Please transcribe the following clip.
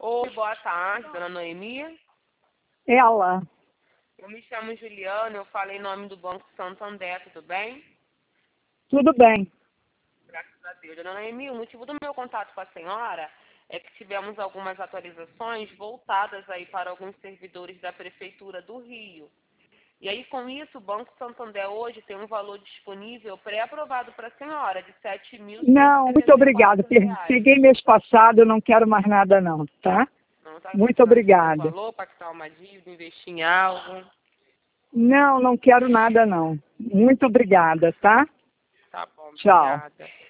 Oi, boa tarde, dona Noemi. Ela. Eu me chamo Juliana, eu falei em nome do Banco Santander, tudo bem? Tudo bem. Graças a Deus. Dona Noemi, o motivo do meu contato com a senhora é que tivemos algumas atualizações voltadas aí para alguns servidores da Prefeitura do Rio. E aí, com isso, o Banco Santander hoje tem um valor disponível pré-aprovado para a senhora, de Não, muito obrigada. R$ 7.174. Peguei mês passado, eu não quero mais nada não, tá? Não está Muito precisando do obrigada. valor para quitar uma dívida, investir em algo? Não, não quero nada não. Muito obrigada, tá? Tá bom, Tchau. obrigada.